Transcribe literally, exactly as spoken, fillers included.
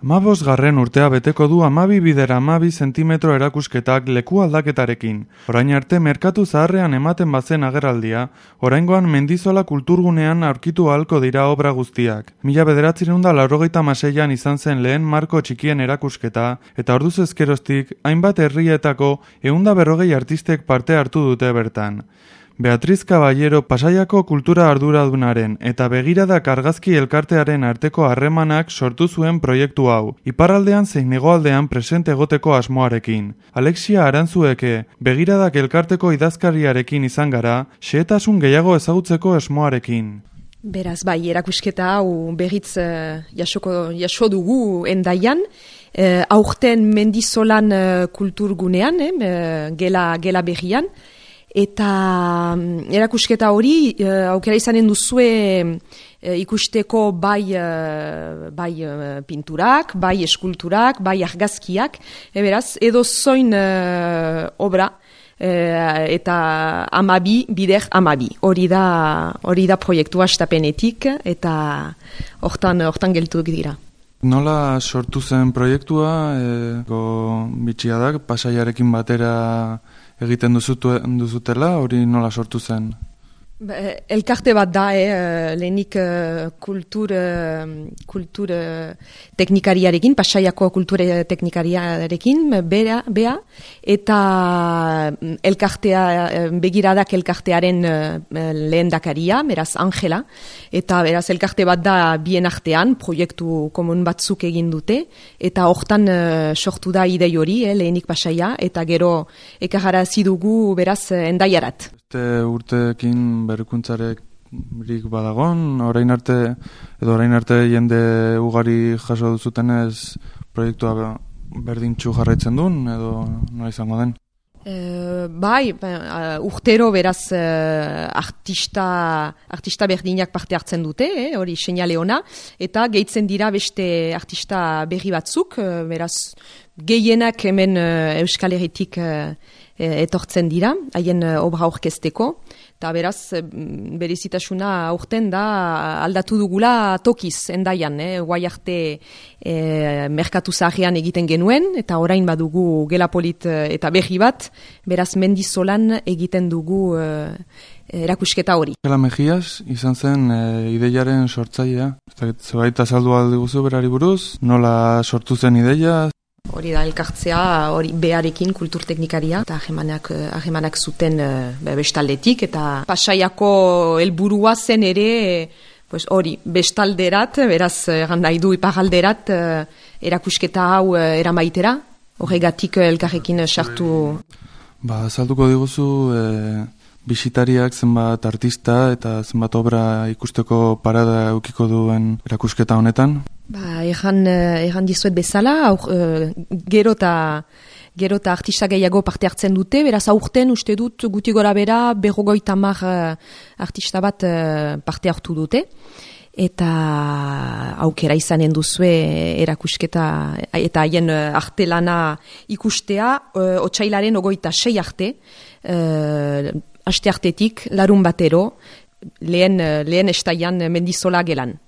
Hamabosgarren urtea beteko du hamabi bider hamabi zentimetro erakusketak leku aldaketarekin. Orain arte merkatu zaharrean ematen bazen agerraldia, oraingoan Mendizola kulturgunean aurkitu ahalko dira obra guztiak. Mila bederatziehun eta laurogeita hamaseian izan zen lehen marko txikien erakusketa, eta orduz ezkeroztik hainbat herrietako ehun eta berrogei artistek parte hartu dute bertan. Beatriz Caballero Pasaiako kultura arduradunaren eta Begiradak argazki elkartearen arteko harremanak sortu zuen proiektu hau, iparraldean zein hegoaldean presente egoteko asmoarekin. Alexia Arantzueke Begiradak elkarteko idazkariarekin izan gara, xehetasun gehiago ezagutzeko asmoarekin. Beraz, bai, erakusketa hau berriz uh, jasoko, jaso dugu Hendaian, uh, aurten Mendizolan uh, kulturgunean, eh, gela, gela berrian, eta um, erakusketa hori uh, aukera izanen duzue uh, ikusteko bai, uh, bai uh, pinturak, bai eskulturak, bai argazkiak, e beraz, edo zoin uh, obra, uh, eta amabi, bider amabi. Hori da, hori da proiektua estapenetik, eta hortan, hortan geltu dira. Nola sortu zen proiektua, e, go, bitxiadak, Pasaiarekin batera egiten duzute, duzutela, hori nola sortu zen? Elkarte bat da, eh, lehenik uh, kultur, uh, kultur uh, teknikariarekin, Pasaiako kultur teknikariarekin, bea, bea, eta elkartea, Begiradak elkartearen uh, lehendakaria, beraz Angela, eta beraz elkarte bat da bien artean, proiektu komun batzuk egin dute, eta hortan uh, sortu da idei hori, eh, lehenik Pasaia, eta gero ekararazi dugu beraz Hendaiarat. Urte urteekin berrikuntzarik badagon, orain arte edo orain arte jende ugari jaso duzutenez proiektua berdintxu jarraitzen duen edo nola izango den? Uh, bai, uh, urtero beraz uh, artista, artista berdinak parte hartzen dute, eh, hori seinale ona, eta gehitzen dira beste artista berri batzuk, uh, beraz gehienak hemen uh, Euskal Herritik uh, etortzen dira, haien uh, obra aurkezteko, eta beraz berezitasuna aurten da aldatu dugula tokiz Hendaian, eh, guai arte eh, merkatu zaharrean egiten genuen, eta orain badugu gela polit eta berri bat, beraz Mendizolan egiten dugu uh, erakusketa hori. Angela Mejias izan zen e, ideiaren sortzailea, zebait azaldu aldiguzu berari buruz, nola sortu zen ideia? Hori da, elkartzea, hori bearekin kulturteknikaria, eta ahemanak, ahemanak zuten uh, bestaldetik, eta Pasaiako helburua zen ere, pues, hori, bestalderat, beraz, egan nahi du iparalderat, uh, erakusketa hau uh, eramaitera, horregatik elkarrekin sartu. Ba, azalduko diguzu, e, bisitariak zenbat artista eta zenbat obra ikusteko parada eukiko duen erakusketa honetan? Ba, egan, egan dizuet bezala, aur, uh, gero eta gero eta artista gehiago parte hartzen dute, beraz aurten uste dut guti gora bera berrogeita hamar uh, artista bat uh, parte hartu dute, eta aukera izanen duzue erakusketa eta haien uh, artelana ikustea, uh, otsailaren ogoita sei arte, uh, aste artetik larun batero, lehen, lehen estaian Mendizola gelan.